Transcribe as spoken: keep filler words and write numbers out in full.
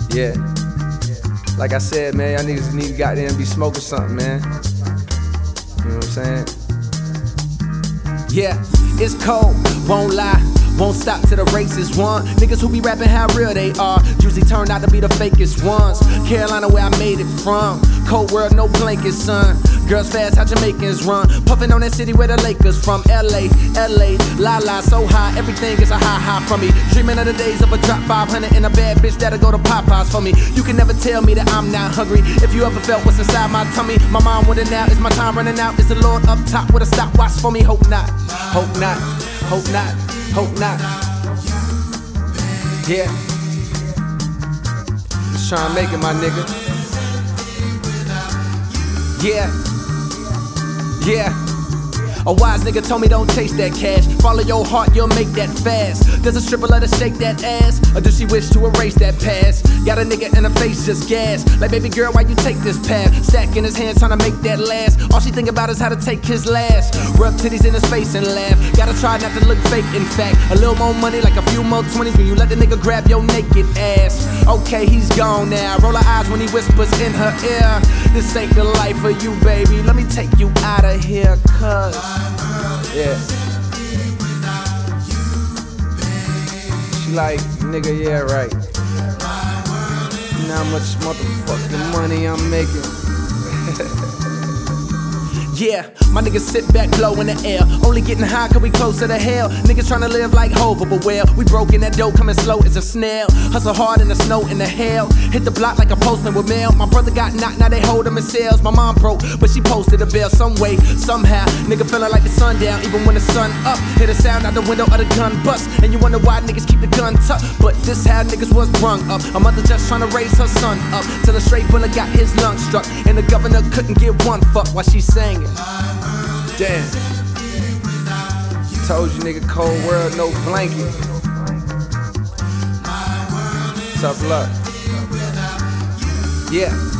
Yeah. Like I said, man, y'all niggas need to goddamn be smoking something, man. You know what I'm saying? Yeah, it's cold, won't lie, won't stop till the race is won. Niggas who be rapping how real they are usually turn out to be the fakest ones. Carolina where I made it from, cold world, no blankets, son. Girls fast, how Jamaicans run, puffin' on that city where the Lakers from. L A, L A, la la, so high, everything is a high high from me. Dreaming of the days of a drop five hundred and a bad bitch that'll go to Popeyes for me. You can never tell me that I'm not hungry. If you ever felt what's inside my tummy, my mind wondering now, is my time running out? Is the Lord up top with a stopwatch for me? Hope not, hope not, hope not, hope not. Yeah. Just trying to make it, my nigga. Yeah, yeah. A wise nigga told me don't chase that cash. Follow your heart, you'll make that fast. Does a stripper let her shake that ass? Or does she wish to erase that past? Got a nigga in her face just gas. Like, baby girl, why you take this path? Stack in his hand trying to make that last. All she think about is how to take his last. Rub titties in his face and laugh. Gotta try not to look fake, in fact. A little more money, like a few more twenties when you let the nigga grab your naked ass. Okay, he's gone now. Roll her eyes when he whispers in her ear. This ain't the life for you, baby. Let me take you out of here, cuz. Yeah. She like, nigga, yeah, right. You know how much motherfucking money I'm making. Yeah, my niggas sit back low in the air. Only getting high cause we closer to hell. Niggas tryna live like Hova, but well, we broke in that dough, coming slow as a snail. Hustle hard in the snow in the hell. Hit the block like a postman with mail. My brother got knocked, now they hold him in sales. My mom broke, but she posted a bill some way, somehow. Nigga feeling like the sun down, even when the sun up. Hear the sound out the window of the gun bust. And you wonder why niggas keep the gun tucked. But this how niggas was brung up. A mother just tryna raise her son up, till a straight bullet got his lungs struck. And the governor couldn't give one fuck while she sang it. Damn. Told you, nigga, cold world, no blanket. Tough luck. Yeah.